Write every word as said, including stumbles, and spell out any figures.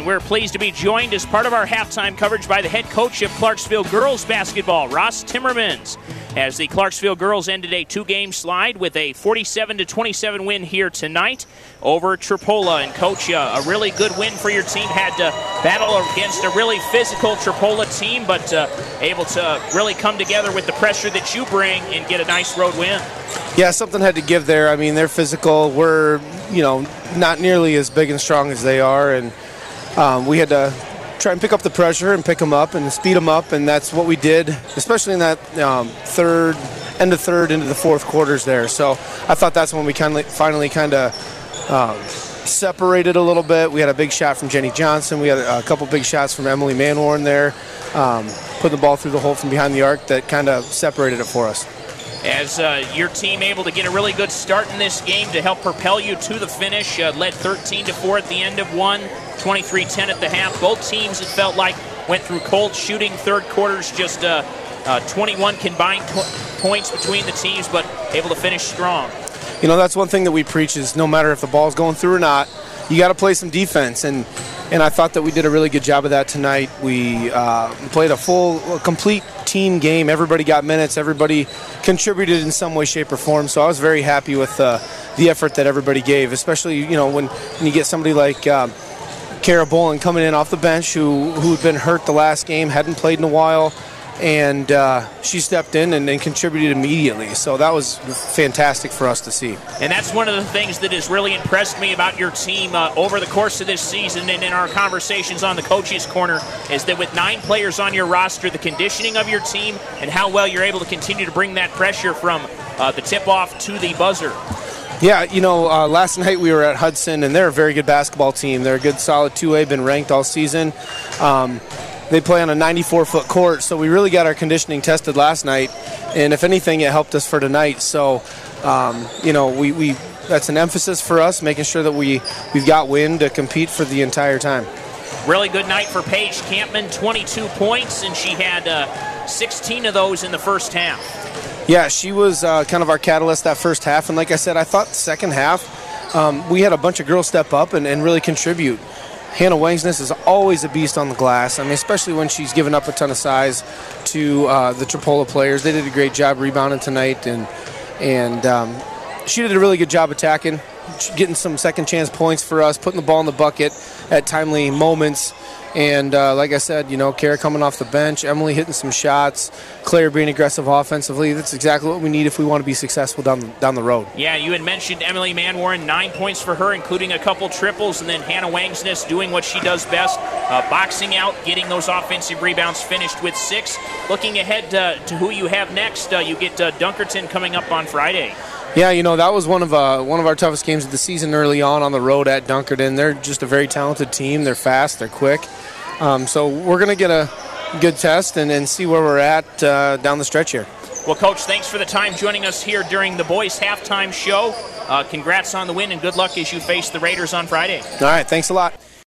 and we're pleased to be joined as part of our halftime coverage by the head coach of Clarksville girls basketball, Ross Timmermans, as the Clarksville girls ended a two-game slide with a forty-seven to twenty-seven win here tonight over Tripola. And, Coach, uh, a really good win for your team. Had to battle against a really physical Tripola team, but uh, able to really come together with the pressure that you bring and get a nice road win. Yeah, something had to give there. I mean, they're physical. We're, you know, not nearly as big and strong as they are, and um, we had to try and pick up the pressure and pick them up and speed them up, and that's what we did, especially in that um, third, end of third into the fourth quarters there. So I thought that's when we kind of finally kind of um, separated a little bit. We had a big shot from Jenny Johnson. We had a couple big shots from Emily Manwarn there, um, putting the ball through the hole from behind the arc that kind of separated it for us. As uh, your team able to get a really good start in this game to help propel you to the finish, uh, led thirteen to four at the end of one, twenty-three ten at the half. Both teams, it felt like, went through cold shooting third quarters, just uh, uh, twenty-one combined tw- points between the teams, but able to finish strong. You know, that's one thing that we preach is no matter if the ball's going through or not, you got to play some defense, and and I thought that we did a really good job of that tonight. We uh, played a full, a complete team game. Everybody got minutes. Everybody contributed in some way, shape, or form. So I was very happy with uh, the effort that everybody gave, especially, you know, when, when you get somebody like uh, Kara Bolin coming in off the bench who who'd been hurt the last game, hadn't played in a while, and uh, she stepped in and, and contributed immediately. So that was fantastic for us to see. And that's one of the things that has really impressed me about your team uh, over the course of this season and in our conversations on the Coaches Corner is that with nine players on your roster, the conditioning of your team and how well you're able to continue to bring that pressure from uh, the tip-off to the buzzer. Yeah, you know, uh, last night we were at Hudson, and they're a very good basketball team. They're a good, solid two A, been ranked all season. Um, They play on a ninety-four foot court, so we really got our conditioning tested last night, and if anything, it helped us for tonight. So, um, you know, we, we that's an emphasis for us, making sure that we, we've got wind to compete for the entire time. Really good night for Paige Campman, twenty-two points, and she had uh, sixteen of those in the first half. Yeah, she was uh, kind of our catalyst that first half, and like I said, I thought the second half um, we had a bunch of girls step up and, and really contribute. Hannah Wangsness is always a beast on the glass. I mean, especially when she's given up a ton of size to uh, the Tripola players. They did a great job rebounding tonight, and and um, she did a really good job attacking, getting some second chance points for us, putting the ball in the bucket at timely moments. And uh, like I said, you know, Kara coming off the bench, Emily hitting some shots, Claire being aggressive offensively. That's exactly what we need if we want to be successful down the, down the road. Yeah, you had mentioned Emily Manwarn, nine points for her, including a couple triples, and then Hannah Wangsness doing what she does best, uh, boxing out, getting those offensive rebounds, finished with six. Looking ahead uh, to who you have next, uh, you get uh, Dunkerton coming up on Friday. Yeah, you know, that was one of uh, one of our toughest games of the season early on on the road at Dunkerton. They're just a very talented team. They're fast. They're quick. Um, so we're going to get a good test and, and see where we're at uh, down the stretch here. Well, Coach, thanks for the time joining us here during the boys' halftime show. Uh, congrats on the win and good luck as you face the Raiders on Friday. All right, thanks a lot.